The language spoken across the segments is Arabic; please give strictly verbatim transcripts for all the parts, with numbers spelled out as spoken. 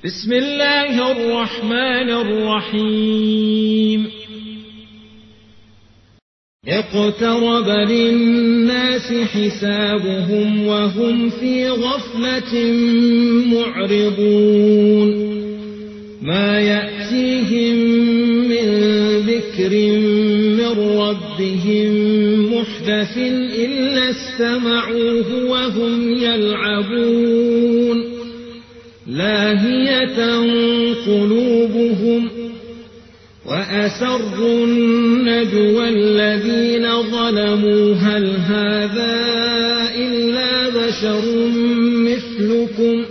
بسم الله الرحمن الرحيم اقترب للناس حسابهم وهم في غفلة معرضون ما يأتيهم من ذكر من ربهم محدث إلا استمعوه وهم يلعبون لاهية قلوبهم وأسروا النجوى الذين ظلموا هل هذا إلا بشر مثلكم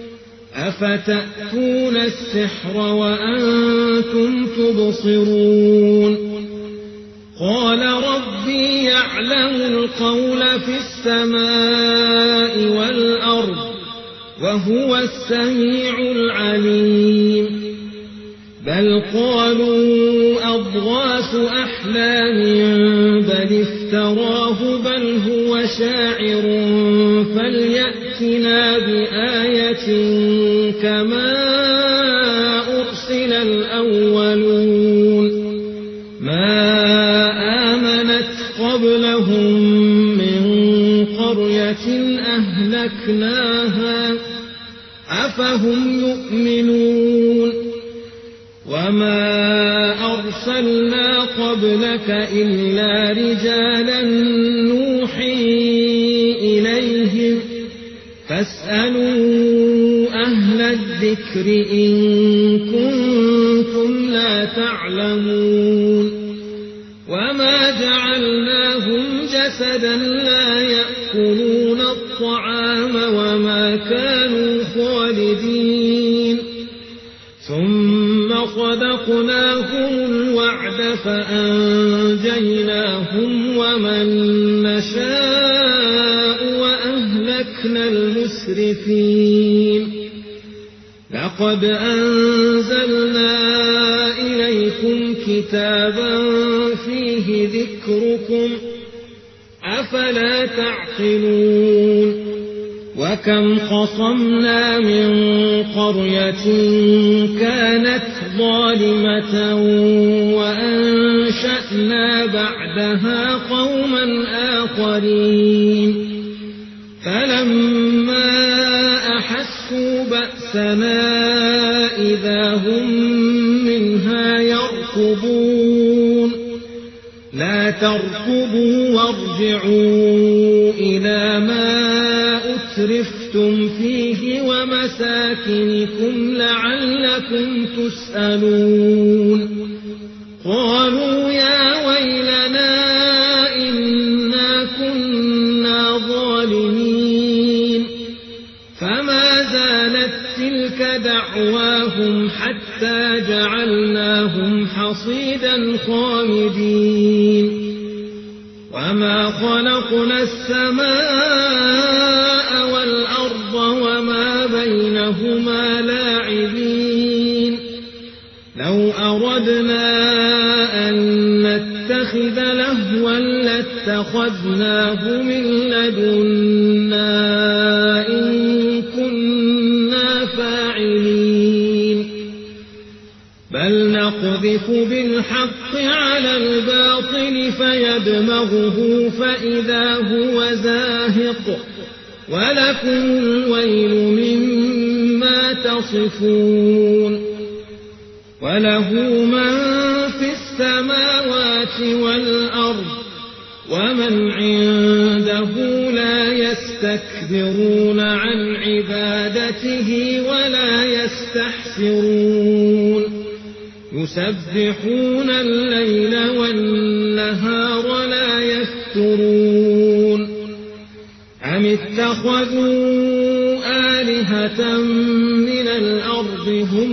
أفتأتون السحر وأنتم تبصرون قال ربي يعلم القول في السماء والأرض وهو السميع العليم بل قالوا أضغاث أحلام بل افتراه بل هو شاعر فليأتنا بآية كما أرسل الأولون ما آمنت قبلهم من قرية أهلكناها أفهم يؤمنون وما أرسلنا قبلك إلا رجالا نوحي إليهم فاسألوا أهل الذكر إن كنتم لا تعلمون وما جعلناهم جسدا لا يأكلون الطعام وما كانوا خالدين ثم صدقناهم الوعد فأنجيناهم ومن نشاء وأهلكنا المسرفين لقد أنزلنا إليكم كتابا فيه ذكركم أفلا تعقلون وكم قصمنا من قرية كانت ظالمة وأنشأنا بعدها قوما آخرين فلما أحسوا بأسنا إذا هم منها يركضون لا تركضوا وارجعوا إلى ما أترفتم فيه ومساكنكم لعلكم تسألون قالوا يا ويلنا إنا كنا ظالمين فما زالت تلك دعواهم حتى جعلناهم حصيدا خامدين وما خلقنا السماء والأرض وما بينهما لاعبين لو أردنا أن نتخذ لهوا لاتخذناه من لدنا إن كنا فاعلين بل نقذف بالحق على الباطل فيدمغه فإذا هو زاهق ولكم الويل مما تصفون وله من في السماوات والأرض ومن عنده لا يستكبرون عن عبادته ولا يستحسرون يسبحون الليل والنهار لا يفترون أم اتخذوا آلهة من الأرض هم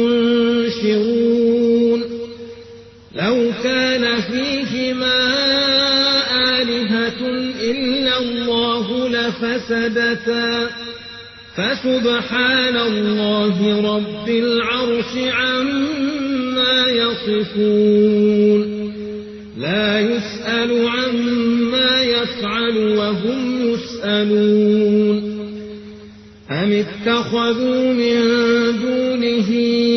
ينشرون لو كان فيهما آلهة إلا الله لفسدتا فسبحان الله رب العرش عما يصفون لا يسأل عما يفعل وهم يسألون أم اتخذوا من دون دونه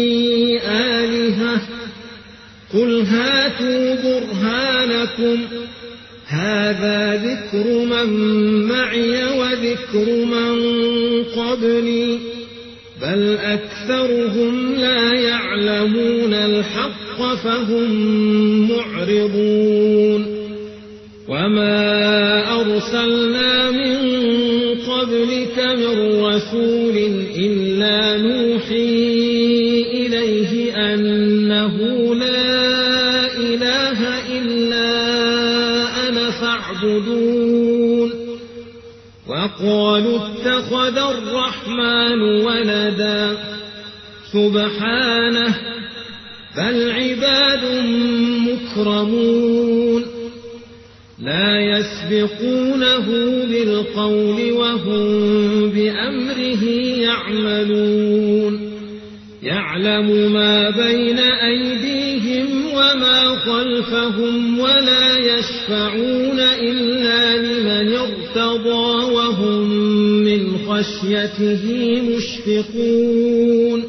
آلهة قل هاتوا برهانكم هذا ذكر من معي وذكر من قبلي بل أكثرهم لا يعلمون الحق فهم معرضون وما أرسلنا من قبلك من رسول إلا نوحي إليه أنه لا إله إلا أنا فاعبدون وقالوا اتخذ الرحمن ولدا سبحانه بل عباد مكرمون لا يسبقونه بالقول وهم بأمره يعملون يعلم ما بين أيديهم وما خلفهم ولا يشفعون إلا لمن ارتضى وهم من خشيته مشفقون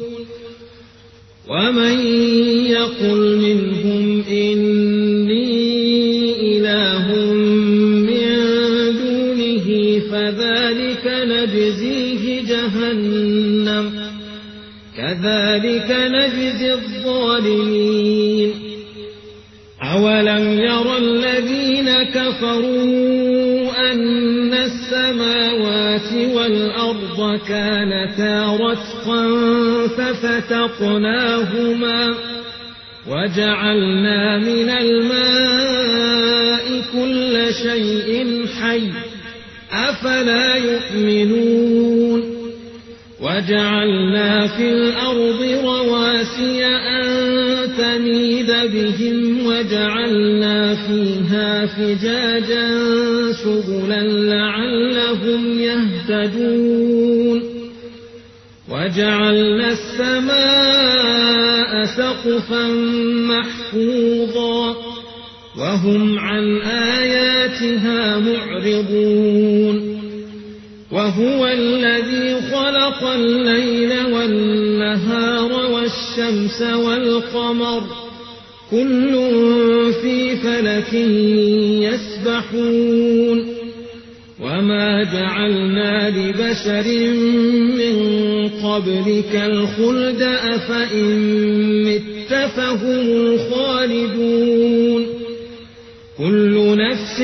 ومن يقل منهم إني إله من دونه فذلك نجزيه جهنم كذلك نجزي الظالمين أولم يرى الذين كفروا أن السماوات والأرض كانتا رتقا ففتقناهما وجعلنا من الماء كل شيء حي أفلا يؤمنون وجعلنا في الأرض رواسي أن تميد بهم وجعلنا فيها فجاجا سبلا لعلهم يهتدون وجعلنا السماء سقفا محفوظا وهم عن آياتها معرضون وهو الذي خلق الليل والنهار والشمس والقمر كل في فلك يسبحون وما جعلنا لبشر من قبلك الخلد أفإن مت فهم الخالدون كل نفس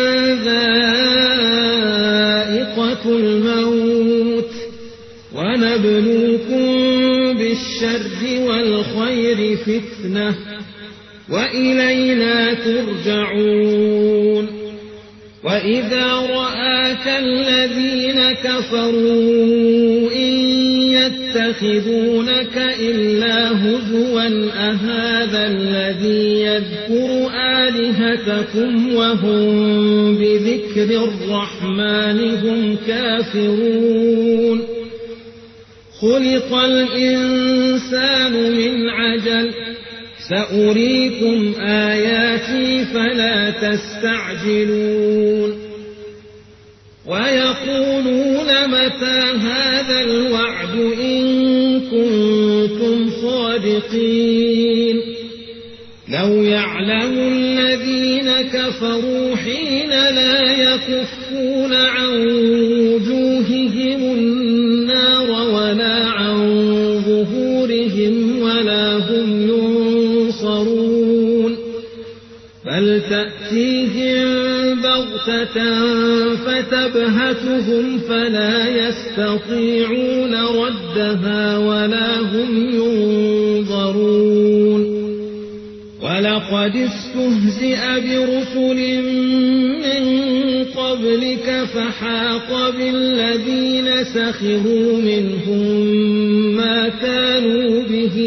ذائقة الموت ونبلوكم بالشر والخير فتنة وإلينا ترجعون وإذا رآك الذين كفروا إن يتخذونك إلا هزوا أهذا الذي يذكر آلهتكم وهم بذكر الرحمن هم كافرون خلق الإنسان من عجل سأريكم آياتي فلا تستعجلون ويقولون متى هذا الوعد إن كنتم صادقين لو يعلم الذين كفروا حين لا يكفون عن وجوههم النار ولا عن ظهورهم ولا هم ينصرون بل تأتيهم بغتة فتبهتهم فلا يستطيعون ردها ولا هم ينظرون ولقد استهزئ برسل من قبلك فحاق بالذين سخروا منهم ما كانوا به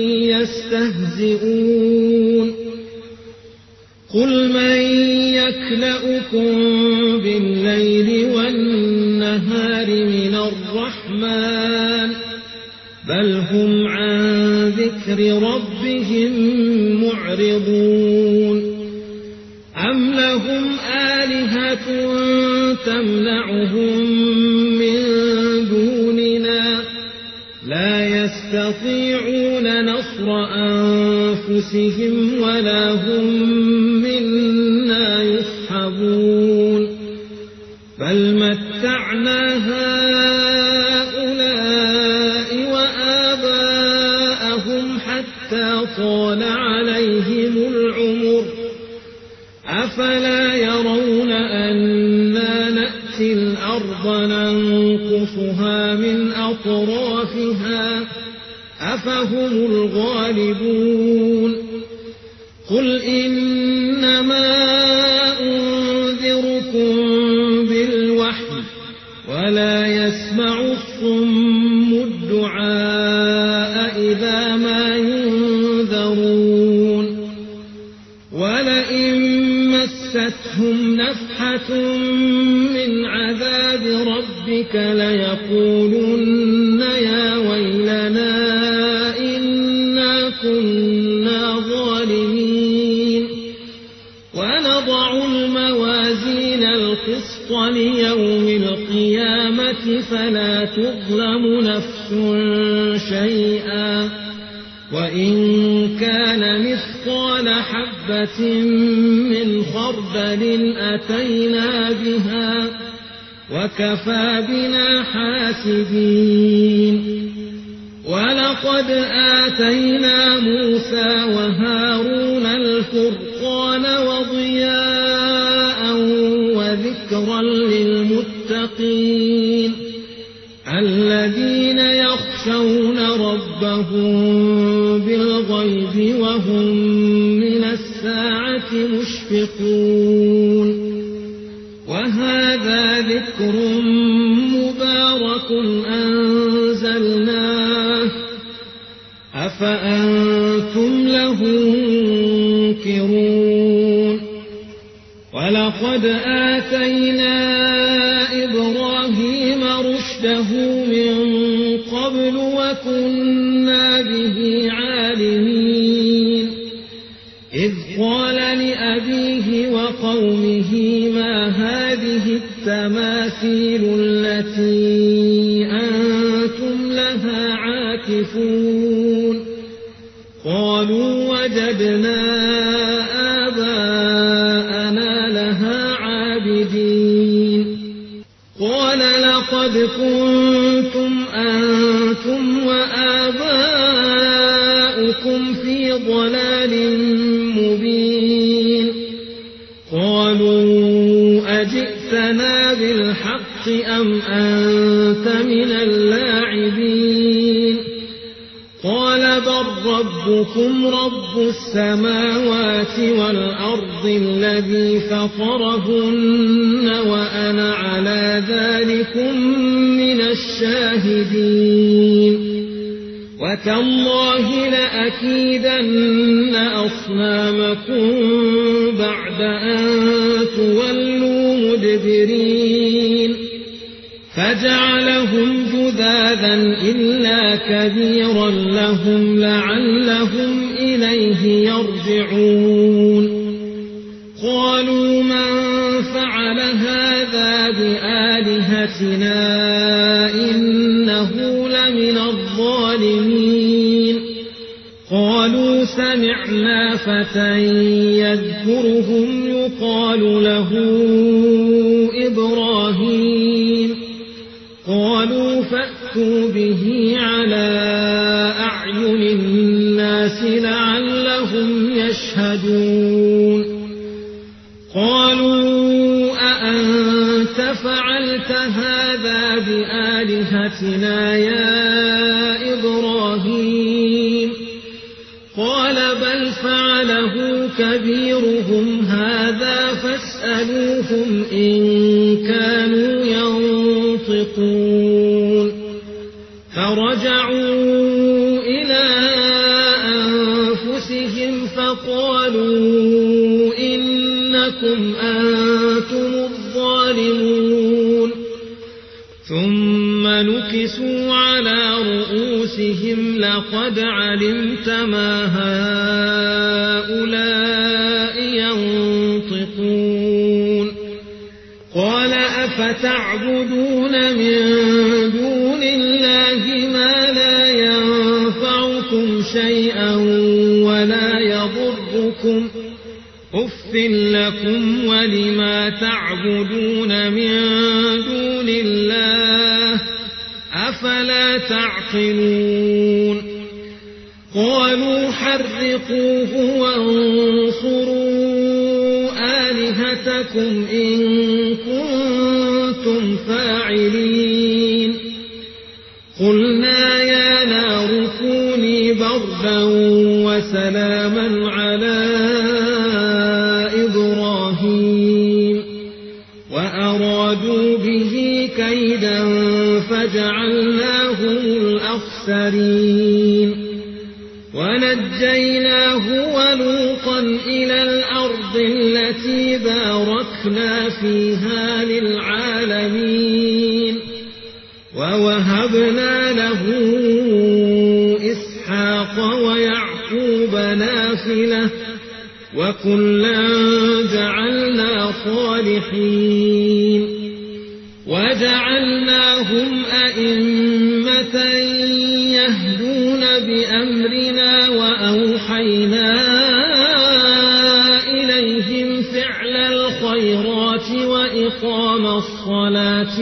يستهزئون قل من يكلؤكم بالليل والنهار من الرحمن بل هم عن ذكر ربهم معرضون أم لهم آلهة تمنعهم من دوننا لا يستطيعون يستطيعون نصر أنفسهم ولا هم منا يصحبون بل متعنا هؤلاء وآباءهم حتى طال عليهم العمر أفلا يرون أنا نأتي الأرض ننقصها من أطرافها أفهم الغالبون قل إنما أنذركم بالوحي ولا يسمع الصم الدعاء إذا ما ينذرون ولئن مستهم نفحة من عذاب ربك ليقولن يا ويلنا إنا كنا ظالمين ونضع الموازين القسط ليوم القيامة فلا تظلم نفس شيئا وإن كان مثقال حبة من خردل أتينا بها وكفى بنا حاسبين ولقد آتينا موسى وهارون الفرقان وضياء وذكرا للمتقين الذين يخشون ربهم بالغيب وهم من الساعة مشفقون وهذا ذكر مبارك أنزلناه أفأنتم له منكرون ولقد آتينا إبراهيم رشده من قبل وكنا به عالمين إذ قال لأبيه وقومه ما هذه التماثيل التي أنتم لها عاكفون قالوا وجدنا آباءنا لها عابدين قال لقد كنتم أنتم وآباؤكم في ضلال مبين قالوا أجئتنا بالحق أم أنت من اللاعبين قال بل ربكم رب السماوات والأرض الذي فطرهن وأنا على ذلكم من الشاهدين وتالله لأكيدن أصنامكم بعد أن تولوا مدبرين فجعلهم جذاذا إلا كبيرا لهم لعلهم إليه يرجعون قالوا من فعل هذا بآلهتنا إنه لمن الظالمين قالوا سمعنا فتى يذكرهم يقال له إبراهيم قالوا فأتوا به على أعين الناس لعلهم يشهدون قالوا أأنت فعلت هذا بآلهتنا يا إبراهيم قال بل فعله كبيرهم هذا فاسألوهم إن كانوا ينطقون فرجعوا إلى أنفسهم فقالوا إنكم أنتم الظالمون ثم نكسوا على رؤوسهم لقد علمت ما هؤلاء ينطقون قال أفتعبدون من دون الله ما لا ينفع فعلتم شيئا ولا يضركم أف لكم ولما تعبدون من دون الله أفلا تعقلون قالوا حرقوه وانصروا آلهتكم إن كنتم فاعلين قلنا يا نار كوني بردا وسلاما على إبراهيم وأرادوا به كيدا فجعلناهم الأخسرين ونجيناه ولوطا إلى الأرض التي باركنا فيها للعالمين ووهبنا له إسحاق ويعقوب نافلة وكلا جعلنا صالحين وجعلناهم أئمة يهدون بأمرنا وأوحينا إليهم فعل الخيرات وإقام الصلاة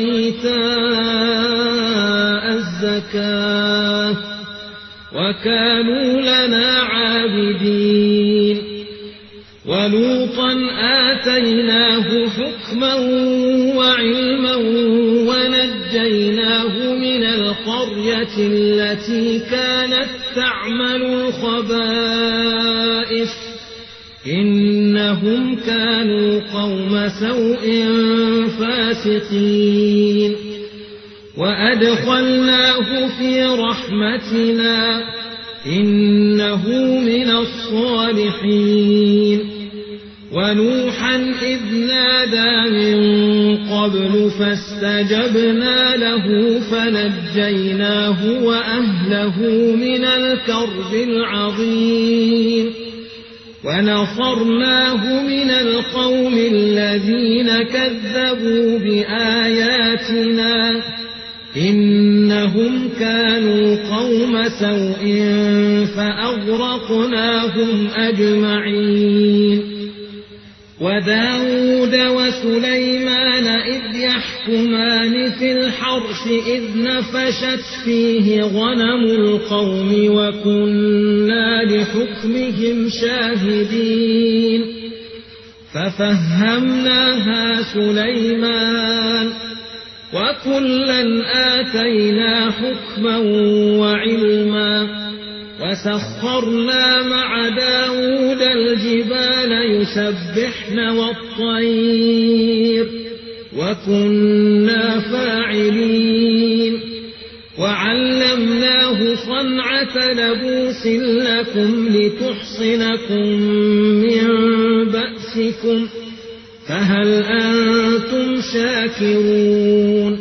وإيتاء الزكاة وكانوا لنا عابدين ولوطا آتيناه حكما وعلما ونجيناه من القرية التي كانت تعمل الخبائث إنهم كانوا قوم سوء فاسقين وأدخلناه في رحمتنا إنه من الصالحين ونوحا إذ نادى من قبل فاستجبنا له فنجيناه وأهله من الكرب العظيم ونصرناه من القوم الذين كذبوا بآياتنا إنهم كانوا قوم سوء فأغرقناهم أجمعين وداود وسليمان إذ يحكمان في الحرث إذ نفشت فيه غنم القوم وكنا لحكمهم شاهدين ففهمناها سليمان وكلا آتينا حكما وعلما وسخرنا مع داود الجبال يسبحن والطير وكنا فاعلين وعلمناه صنعة لبوس لكم لتحصنكم من بأسكم فهل أنتم شاكرون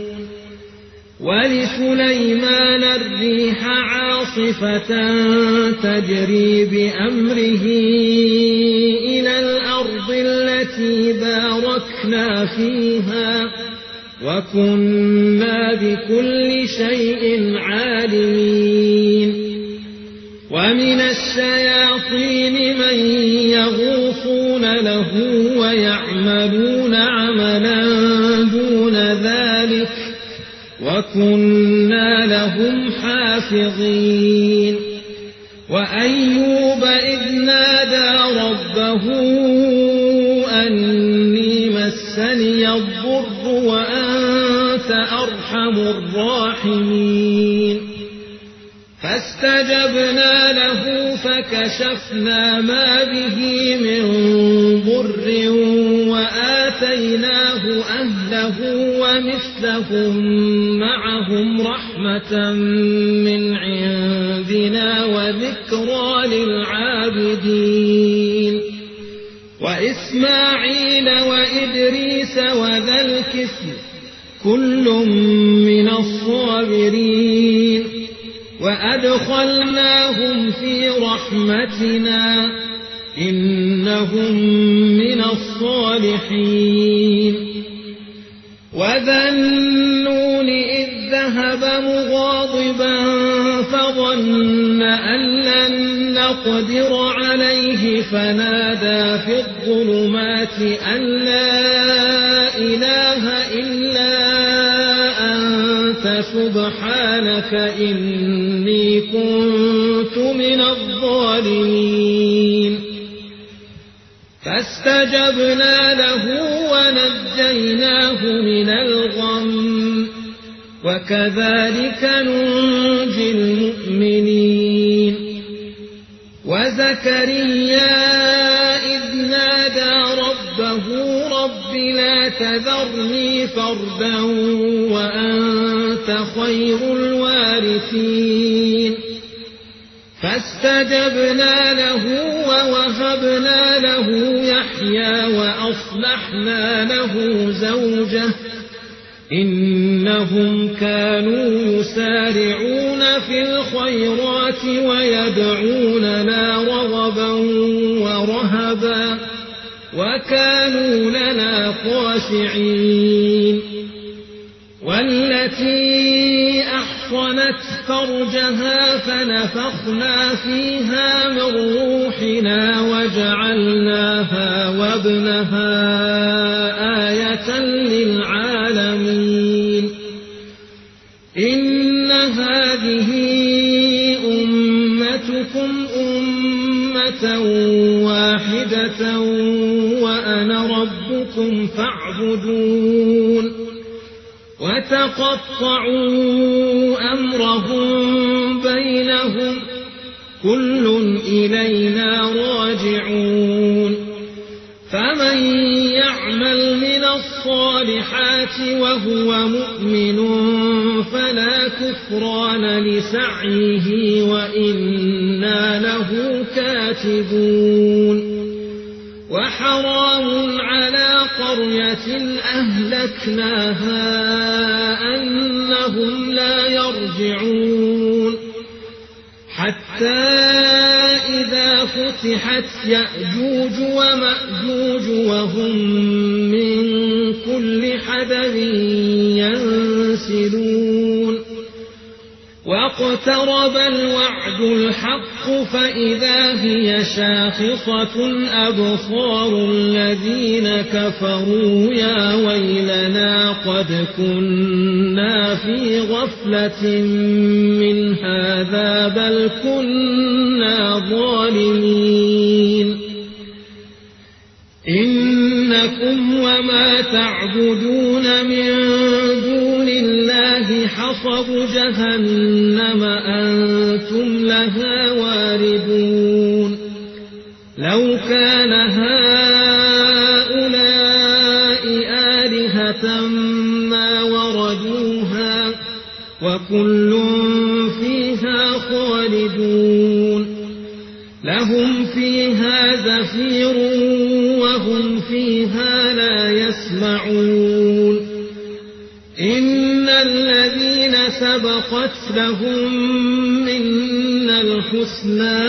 ولسليمان الريح عاصفة تجري بأمره إلى الأرض التي باركنا فيها وكنا بكل شيء عالمين ومن الشياطين من يغوصون له ويعملون عملا دون ذلك وكنا لهم حافظين وأيوب إذ نادى ربه أني مسني الضر وأنت أرحم الراحمين فاستجبنا له فكشفنا ما به من ضر وآتيناه أهله ومثلهم معهم رحمة من عندنا وذكرى للعابدين وإسماعيل وإدريس وذا الكفل كل من الصابرين وأدخلناهم في رحمتنا إنهم من الصالحين وذا النون إذ ذهب مغاضبا فظن ظن أن لن نقدر عليه فنادى في الظلمات أن لا إله إلا أنت سبحانك إني كنت من الظالمين فاستجبنا له ونجيناه من الغم وكذلك ننجي المؤمنين وزكريا إذ نادى ربه رب لا تذرني فردا وأنت خير الوارثين فاستجبنا له ووهبنا له يحيى وأصلحنا له زوجه إنهم كانوا يسارعون في الخيرات ويدعوننا رغبا ورهبا وكانوا لنا خاشعين والتي أحصنت فرجها فنفخنا فيها من روحنا وجعلناها وابنها آية للعالمين إن هذه أمتكم أمة واحدة وأنا ربكم فاعبدون وتقطعوا أمرهم بينهم كل إلينا راجعون فمن يعمل من الصالحات وهو مؤمن فلا كفران لسعيه وإنا له كاتبون وحرام على قرية أهلكناها أنهم لا يرجعون حتى إذا فتحت يأجوج ومأجوج وهم من كل حدب ينسلون واقترب الوعد الحق فإذا هي شاخصة أبصار الذين كفروا يا ويلنا قد كنا في غفلة من هذا بل كنا ظالمين إنكم وما تعبدون من دون الله حصب جهنم أنتم لها واردون لو كان هؤلاء آلهة ما وردوها وكل فيها خالدون لهم فيها زفير وهم فيها لا يسمعون إن الذين سبقت لهم منا الحسنى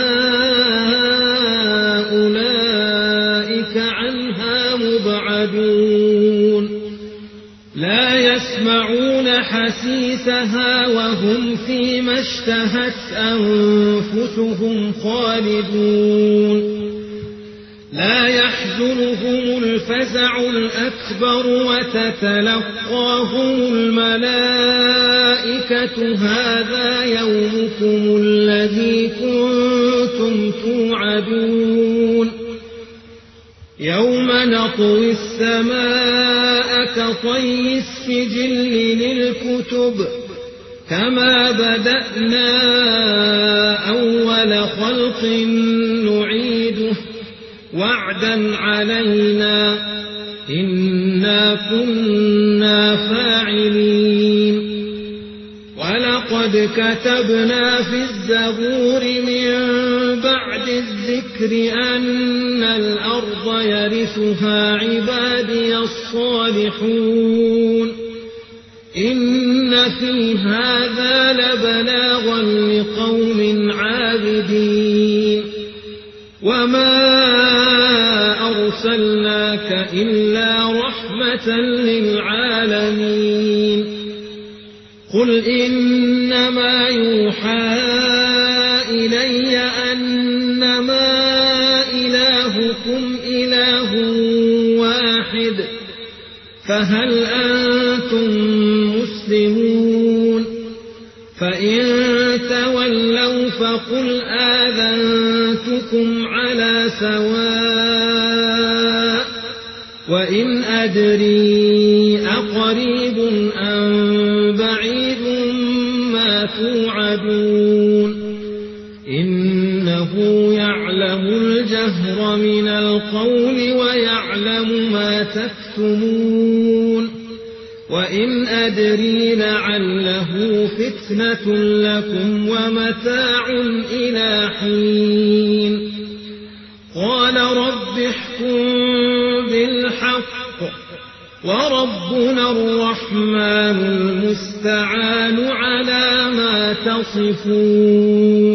أولئك عنها مبعدون لا يسمعون حسيسها وهم فيما اشتهت أنفسهم خالدون لا يحزنهم الفزع الأكبر وتتلقاهم الملائكة هذا يومكم الذي كنتم توعدون يوم نطوي السماء كطي السجل للكتب كما بدأنا أول خلق نعيده وعدا علينا إنا كنا فاعلين ولقد كتبنا في الزبور من بعد الذكر أن الأرض يرثها عبادي الصالحون إن في هذا لبلاغا لقوم عابدين وما أرسلناك إلا رحمة للعالمين قل إنما يوحى فهل أنتم مسلمون فإن تولوا فقل آذنتكم على سواء وإن أدري أقريب أم بعيد ما توعدون إنه يعلم الجهر من القول ويعلم ما تكتمون وإن أدري لعله فتنة لكم ومتاع إلى حين قال رب احكم بالحق وربنا الرحمن المستعان على ما تصفون.